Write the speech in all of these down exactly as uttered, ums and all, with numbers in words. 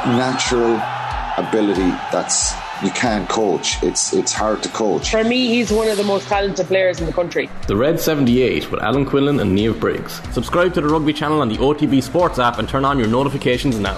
natural ability that's you can't coach. It's it's hard to coach. For me, he's one of the most talented players in the country. The Red seventy-eight with Alan Quinlan and Niamh Briggs. Subscribe to the Rugby channel on the O T B Sports app and turn on your notifications now.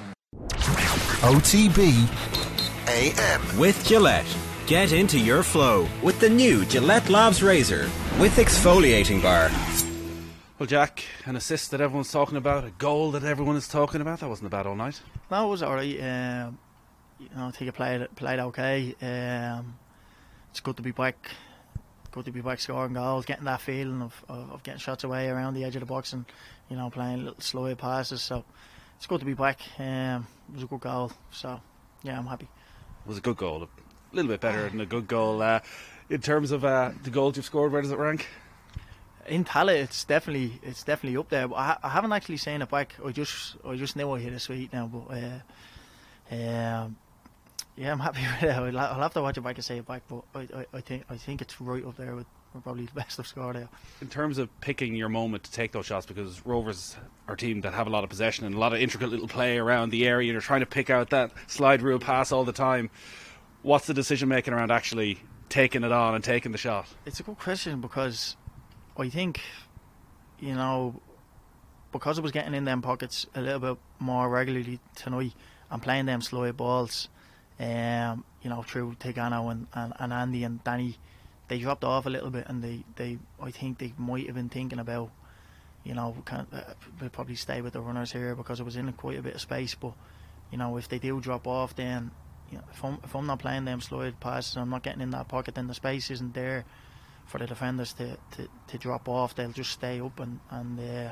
O T B A M with Gillette. Get into your flow with the new Gillette Labs Razor with exfoliating bar. Well, Jack, an assist that everyone's talking about, a goal that everyone is talking about. That wasn't a bad all night. No, it was alright. Um, you know, I think I played played okay. Um, it's good to be back. Good to be back scoring goals, getting that feeling of, of, of getting shots away around the edge of the box, and you know, playing little slow passes. So it's good to be back. Um, it was a good goal. So yeah, I'm happy. It was a good goal. A little bit better than a good goal. Uh, in terms of uh, the goals you've scored, where does it rank? In Tala, it's definitely it's definitely up there. But I, I haven't actually seen it back. I just I just knew I hit a sweet now. But uh, um, yeah, I'm happy with it. I'll, I'll have to watch it back and say it back. But I, I, I think I think it's right up there with, with probably the best I've scored there. In terms of picking your moment to take those shots, because Rovers are a team that have a lot of possession and a lot of intricate little play around the area, and you're trying to pick out that slide rule pass all the time. What's the decision making around actually taking it on and taking the shot? It's a good question, because I think, you know, because I was getting in them pockets a little bit more regularly tonight and playing them slow balls, um, you know, through Tigano and, and, and Andy and Danny, they dropped off a little bit, and they, they I think they might have been thinking about, you know, can't, uh, we'll probably stay with the runners here because I was in quite a bit of space. But, you know, if they do drop off, then, you know, if I'm, if I'm not playing them slide passes, I'm not getting in that pocket, then the space isn't there for the defenders to, to, to drop off. They'll just stay up, and, and uh,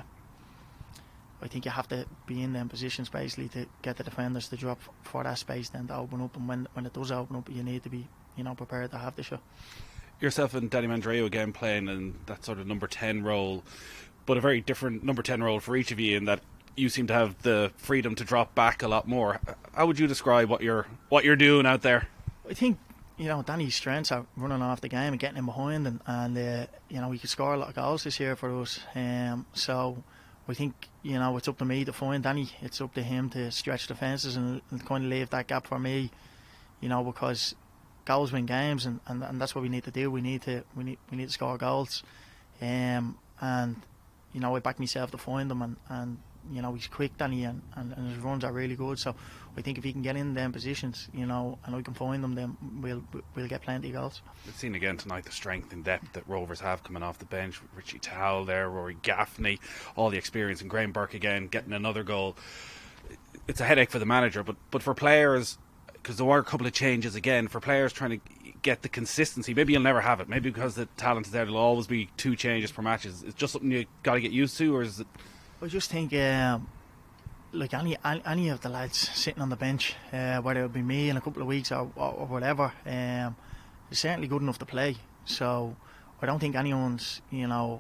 I think you have to be in them positions basically to get the defenders to drop for that space then to open up, and when, when it does open up, you need to be, you know, prepared to have the shot. Yourself and Danny Mandreu again playing in that sort of number ten role, but a very different number ten role for each of you, in that you seem to have the freedom to drop back a lot more. How would you describe what you're what you're doing out there? I think, you know, Danny's strengths are running off the game and getting in behind, and, and uh, you know, he could score a lot of goals this year for us. Um, so I think, you know, it's up to me to find Danny. It's up to him to stretch the fences and, and kind of leave that gap for me, you know, because goals win games, and, and, and that's what we need to do. We need to we need we need to score goals, um, and you know, I back myself to find them, and, and you know, he's quick, Danny, and, and, and his runs are really good. So I think if he can get in them positions, you know, and I can find them, then we'll we'll get plenty of goals. We've seen again tonight the strength and depth that Rovers have coming off the bench. Richie Towell there, Rory Gaffney, all the experience, and Graham Burke again getting another goal. It's a headache for the manager, but but for players, because there were a couple of changes again, for players trying to get the consistency. Maybe you'll never have it. Maybe because the talent is there, there'll always be two changes per match. Is it just something you got to get used to, or is it? I just think, um, like any any of the lads sitting on the bench, uh, whether it be me in a couple of weeks or, or, or whatever, um, is certainly good enough to play. So I don't think anyone's, you know,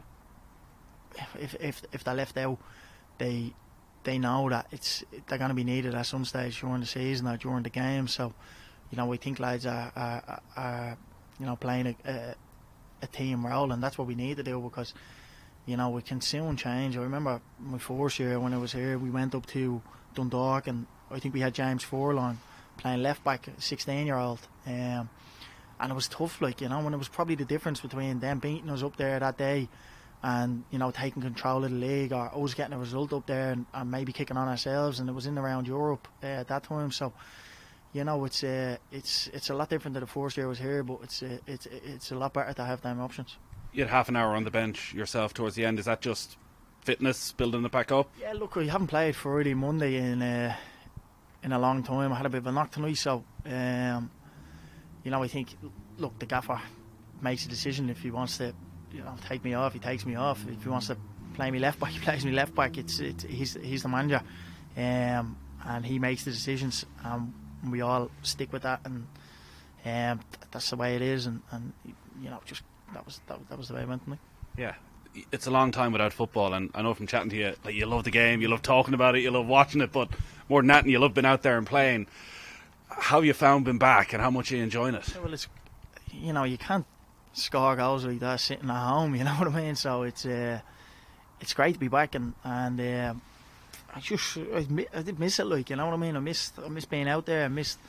if if if they're left out, they they know that it's they're going to be needed at some stage during the season or during the game. So, you know, I think lads are are, are you know, playing a, a, a team role, and that's what we need to do, because, you know, we can soon change. I remember my first year when I was here, we went up to Dundalk, and I think we had James Furlong playing left back, sixteen year old, um, and it was tough, like, you know, and it was probably the difference between them beating us up there that day and, you know, taking control of the league, or us getting a result up there and, and maybe kicking on ourselves, and it was in around Europe uh, at that time. So, you know, it's uh, it's it's a lot different than the first year I was here, but it's uh, it's it's a lot better to have them options. You had half an hour on the bench yourself towards the end. Is that just fitness, building it back up? Yeah, look, I haven't played Friday, Monday in uh, in a long time. I had a bit of a knock tonight, so um, you know, I think, look, the gaffer makes a decision. If he wants to, you know, take me off, he takes me off. If he wants to play me left back, he plays me left back. It's, it's he's he's the manager, um, and he makes the decisions. Um, we all stick with that, and um, that's the way it is. And, and you know, just. That was that, that was the way it went to me. Yeah, it's a long time without football, and I know from chatting to you, like, you love the game, you love talking about it, you love watching it, but more than that, you love being out there and playing. How have you found being back, and how much are you enjoying it? Well, it's, you know, you can't score goals like that sitting at home. You know what I mean? So it's uh, it's great to be back, and and uh, I just I, I did miss it, like, you know what I mean. I missed I missed being out there. I missed,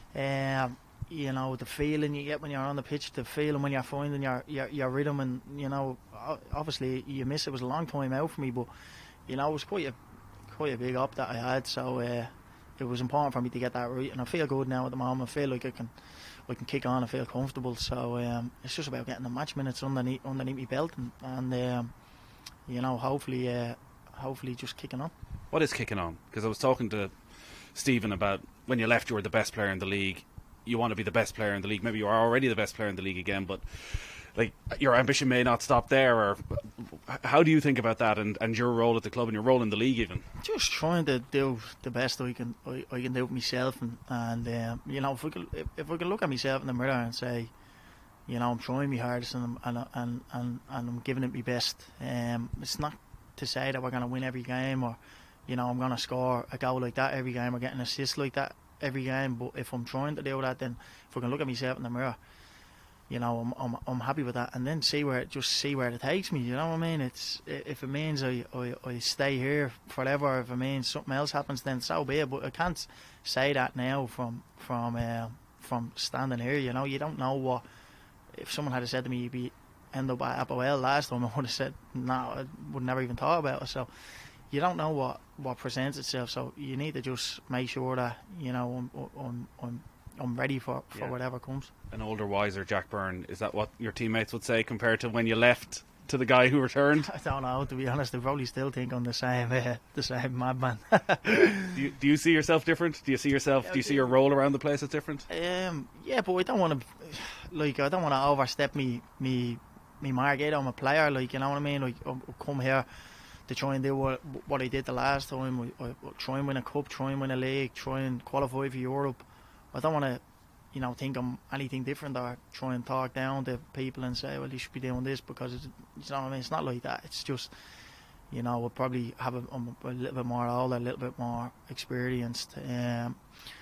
um, you know, the feeling you get when you're on the pitch, the feeling when you're finding your your, your rhythm, and you know, obviously you miss it. It was a long time out for me, but you know, it was quite a quite a big up that I had. So uh, it was important for me to get that right, and I feel good now at the moment. I feel like I can I can kick on and feel comfortable. So um, it's just about getting the match minutes underneath underneath my belt, and, and um, you know, hopefully, uh, hopefully, just kicking on. What is kicking on? Because I was talking to Stephen about when you left, you were the best player in the league. You want to be the best player in the league. Maybe you are already the best player in the league again, but like your ambition may not stop there. Or how do you think about that, and, and your role at the club and your role in the league even? Just trying to do the best I can I, I can do with myself, and and um, you know, if I could if, if I could look at myself in the mirror and say, you know, I'm trying my hardest and I'm, and and and and I'm giving it my best. Um, it's not to say that we're going to win every game, or you know, I'm going to score a goal like that every game or get an assist like that every game. But if I'm trying to do that, then if I can look at myself in the mirror, you know, I'm I'm, I'm happy with that, and then see where just see where it takes me. You know what I mean? It's if it means I, I, I stay here forever, if it means something else happens, then so be it. But I can't say that now from from uh, from standing here. You know, you don't know what. If someone had said to me you'd be end up at Apoel last time, I would have said no. I would never even thought about it. So you don't know what, what presents itself. So you need to just make sure that you know I'm I'm I'm, I'm ready for, for yeah. whatever comes. An older, wiser Jack Byrne, is that what your teammates would say compared to when you left to the guy who returned? I don't know, to be honest. They probably still think I'm the same uh, the same madman. do, you, do you see yourself different? Do you see yourself? Do you see your role around the place as different? Um, yeah, but I don't want to, like, I don't want to overstep me me me mark. I'm a player, like, you know what I mean. Like, I come here to try and do what what I did the last time. I, I try and win a cup, try and win a league, try and qualify for Europe. I don't want to, you know, think I'm anything different or try and talk down to people and say, well, you should be doing this because it's, you know what I mean. It's not like that. It's just, you know, we'll probably have a, I'm a little bit more older, a little bit more experienced. Um,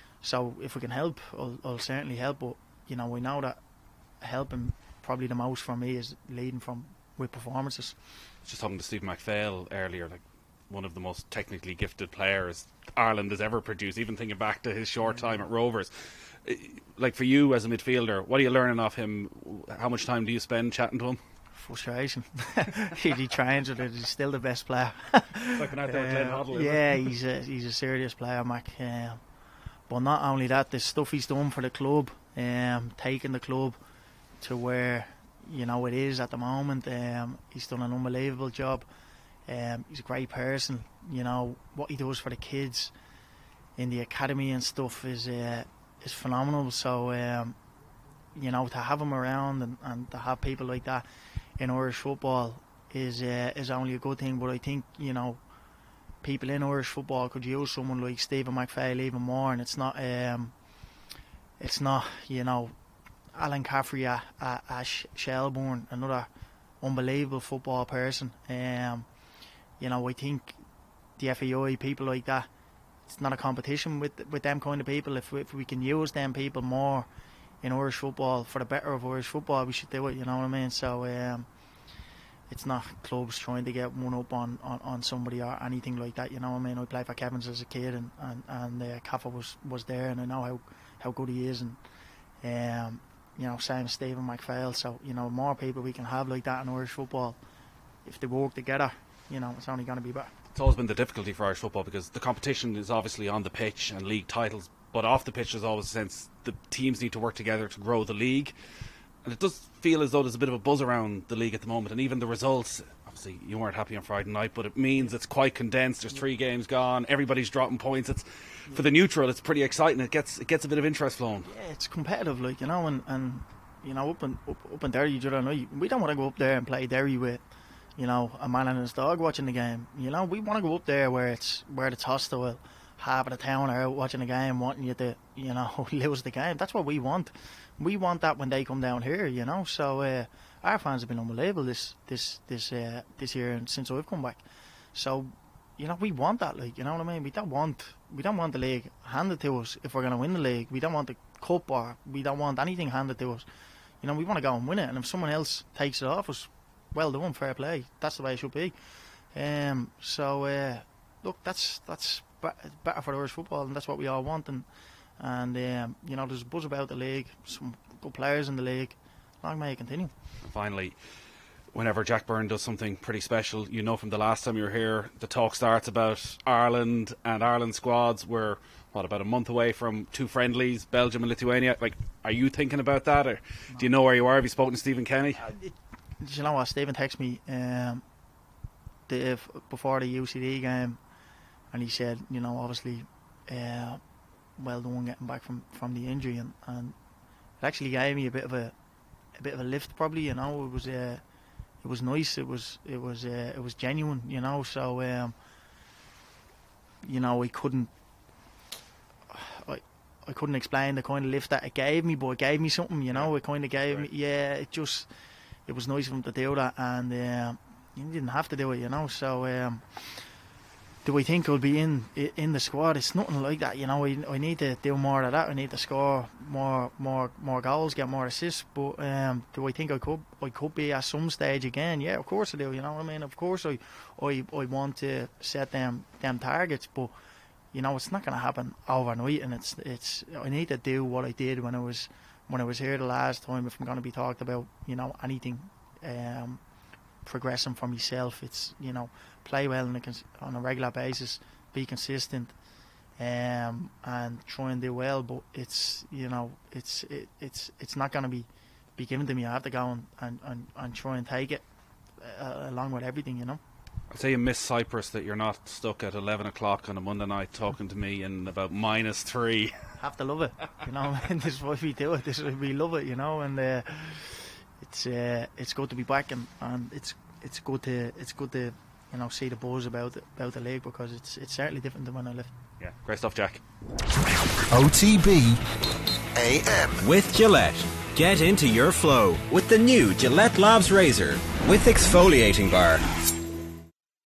so if we can help, I'll, I'll certainly help. But you know, we know that helping probably the most for me is leading from with performances. Just talking to Stephen McPhail earlier, like one of the most technically gifted players Ireland has ever produced. Even thinking back to his short time at Rovers. Like for you as a midfielder, what are you learning off him? How much time do you spend chatting to him? Frustration. He trains with it. He's still the best player. Like an outdoor Glenn Hoddle, yeah, he's a he's a serious player, Mac. Um, but not only that, the stuff he's done for the club, um, taking the club to where you know it is at the moment. Um, he's done an unbelievable job. Um, he's a great person. You know what he does for the kids in the academy and stuff is. Uh, is phenomenal. So um, you know, to have him around and, and to have people like that in Irish football is uh, is only a good thing. But I think, you know, people in Irish football could use someone like Stephen McPhail even more. And it's not um, it's not you know Alan Caffrey at, at, at Shelbourne, another unbelievable football person. Um, you know, I think the F A I, people like that, it's not a competition with with them kind of people. If we, if we can use them people more in Irish football for the better of Irish football, we should do it. You know what I mean? So um, it's not clubs trying to get one up on, on, on somebody or anything like that. You know what I mean? I played for Kevin's as a kid, and and and uh, Kaffa was was there, and I know how how good he is, and um, you know, same Stephen McPhail. So you know, more people we can have like that in Irish football, if they work together, you know, it's only going to be better. It's always been the difficulty for Irish football because the competition is obviously on the pitch and league titles, but off the pitch there's always a sense the teams need to work together to grow the league, and it does feel as though there's a bit of a buzz around the league at the moment. And even the results, obviously you weren't happy on Friday night, but it means it's quite condensed. There's three games gone, everybody's dropping points. It's for the neutral, it's pretty exciting. It gets it gets a bit of interest flowing. Yeah, it's competitive, like, you know, and, and you know, up in up, up in Derry, you know, we don't want to go up there and play Derry with, you know, a man and his dog watching the game. You know, we want to go up there where it's where it's hostile. Half of the town are out watching the game, wanting you to, you know, lose the game. That's what we want. We want that when they come down here, you know. So uh, our fans have been unbelievable this this this uh, this year and since I've come back. So, you know, we want that, like, you know what I mean. We don't want we don't want the league handed to us if we're going to win the league. We don't want the cup, or we don't want anything handed to us. You know, we want to go and win it. And if someone else takes it off us, well done, fair play. That's the way it should be. Um, so, uh, look, that's that's better for Irish football, and that's what we all want. And and um, you know, there's a buzz about the league, some good players in the league. Long may it continue. Finally, whenever Jack Byrne does something pretty special, you know from the last time you were here, the talk starts about Ireland and Ireland squads. We're, what, about a month away from two friendlies, Belgium and Lithuania. Like, are you thinking about that, or no. do you know where you are? Have you spoken to Stephen Kenny? Uh, it, you know what, Stephen texted me um, the, before the U C D game, and he said, you know, obviously, uh, well done getting back from, from the injury, and, and it actually gave me a bit of a a bit of a lift, probably. You know, it was uh, it was nice. It was it was uh, it was genuine. You know, so um, you know, I couldn't I I couldn't explain the kind of lift that it gave me, but it gave me something. You know, it kind of gave right. me. Yeah, it just it was nice of him to do that, and uh, you didn't have to do it. You know, so. Um, Do I think I'll be in in the squad? It's nothing like that, you know. I, I need to do more of that. I need to score more more more goals, get more assists. But um, do I think I could I could be at some stage again? Yeah, of course I do. You know what I mean? Of course I I, I want to set them them targets, but you know it's not going to happen overnight. And it's it's I need to do what I did when I was when I was here the last time. If I'm going to be talked about, you know, anything. Um, progressing for myself, it's, you know, play well on a, on a regular basis, be consistent, um, and try and do well. But it's, you know, it's it, it's it's not going to be be given to me. I have to go and and, and, and try and take it uh, along with everything, you know. I'd say you miss Cyprus, that you're not stuck at eleven o'clock on a Monday night talking to me in about minus three. Have to love it, you know. This is why we do it. This is why we love it, you know. And uh, it's uh, it's good to be back, and, and it's it's good to it's good to you know see the buzz about it, about the league, because it's it's certainly different than when I left. Yeah, great stuff, Jack. O T B A M with Gillette. Get into your flow with the new Gillette Labs Razor with exfoliating bar.